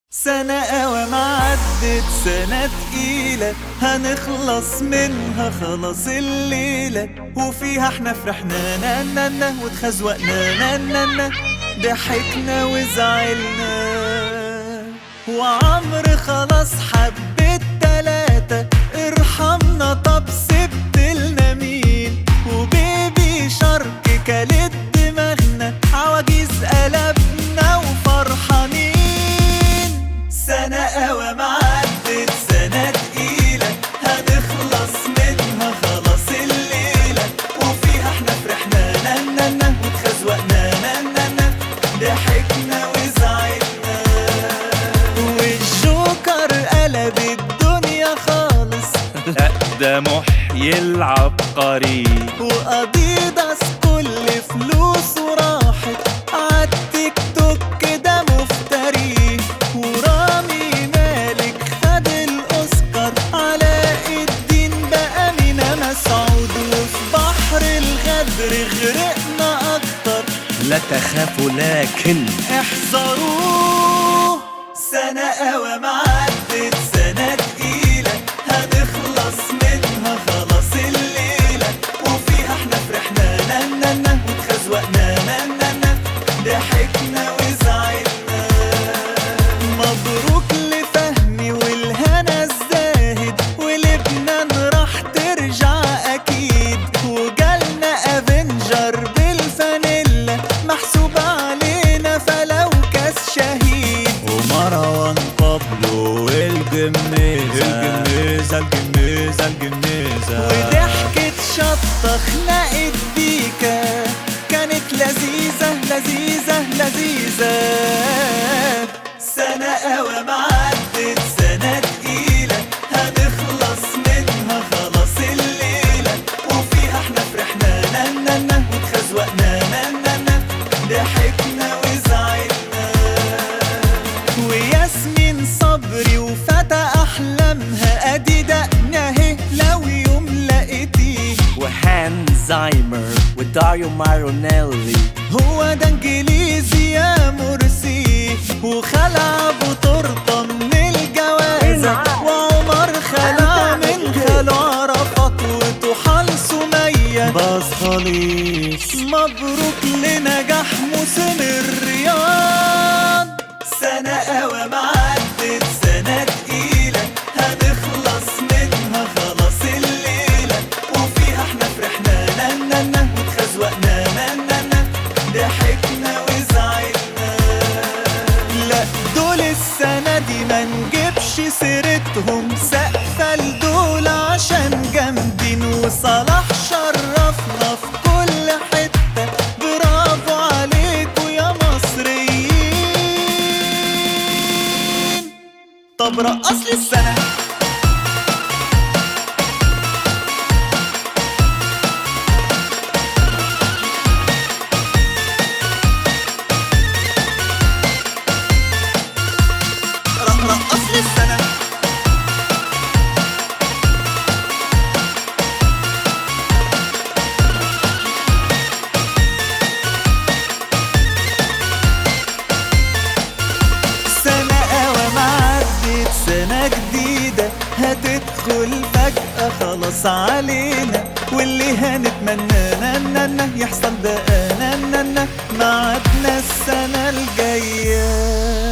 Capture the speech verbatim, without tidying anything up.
سنة أوام عدت، سنة تقيلة هنخلص منها خلاص الليلة، وفيها احنا فرحنا نانا واتخزوقنا نانا، ضحكنا وزعلنا. وعمر خلاص حبت تلاتة، ارحمنا طب سبتلنا مين؟ وبيبي شارك كلت دماغنا، عواجيز قلبنا وفرحانين. سنة أوام عدت، سنة تقيلة هنخلص منها خلاص الليلة، وفيها احنا فرحنا نانا واتخزوقنا نانا، ضحكنا وزعلنا. والجوكر قلب الدنيا خالص، لا ده محيي العبقري، وأديداس كل فلوسه راحت عالتيك توك كده مفتري. ورامي مالك خد الأوسكار، علاء الدين بقى مينا مسعود، وفي بحر الغدر غرقنا أكتر. لا تخافوا لكن احذروا. سنة أوام عدت، سنة تقيلة هنخلص منها خلاص الليلة، وفيها احنا فرحنا نانا واتخزوقنا نانا، ضحكنا وزعلنا. مبروك لفهمي والهنا الزاهد، ولبنان راح ترجع أكيد، وجالنا أفنجر بالفانيلا محسوب علينا فلو كاس شهيد. ومروان بابلو والجميزة الجميزة الجميزة الجميزة، وضحكة شطة خنقت بيكا، كانت لذيذة لذيذة لذيذة. سنة أوام عدت، سنة تقيلة هنخلص منها خلاص الليلة، وفيها احنا فرحنا نانا واتخزوقنا نانا، ضحكنا وزعلنا. وياسمين صبري وفتى أحلامها، أدي دقنا اهي لو يوم لقيتيه. وهانزايمر وداريو مارونيلي، هو ده انجليزي يا مرسي، وخلع ابو تورته من الجوازة، وعمر خلع من خاله عرفات، وطحال سمية باظ خالص. مبروك لنجاح موسم الرياض. سنة أوام عدت، سنة تقيلة هنخلص منها خلاص الليلة، وفيها احنا فرحنا نانا واتخزوقنا نانا، ضحكنا وزعلنا. لا دول السنة دي ما نجيبش سيرتهم، سقفة لدول عشان جامدين، وصلاح شرفنا في كل حتة، برافو عليكوا يا مصريين. طب رقص لي السنة. رقص لي السنة. سنة أوام عدت، سنة جديدة هتدخل فجأة خلاص علينا، واللي هنتمنى نانا يحصل بقى نانا، معادنا السنة الجاية.